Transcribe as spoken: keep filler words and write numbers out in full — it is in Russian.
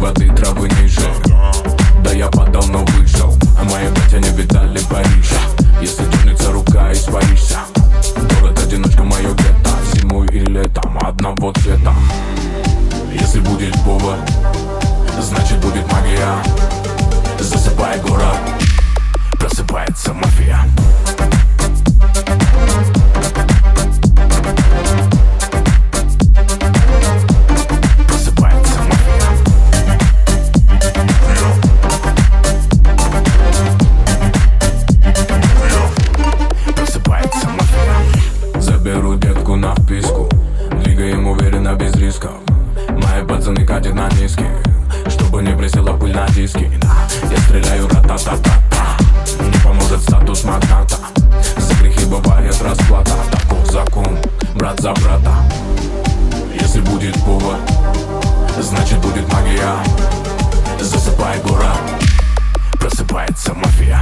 воды травы ниже. Да я падал, но вышел, а мои братья не видали Парижа. Если дернется рука, испаришься. Город-одиночка, мое гетто. Зимой и летом одного цвета. Если будет повод, значит будет магия. Засыпай город, просыпается мафия. Просыпается мафия. Просыпается мафия. Заберу детку на вписку, двигаем уверенно без рисков. Мои пацаны катят на низкий, чтобы не присела пыль на диски. Я стреляю ра-та-та-та-та. Не поможет статус магната. За грехи бывает расплата. Таков закон, брат за брата. Если будет повод, значит будет магия. Засыпай город, просыпается мафия.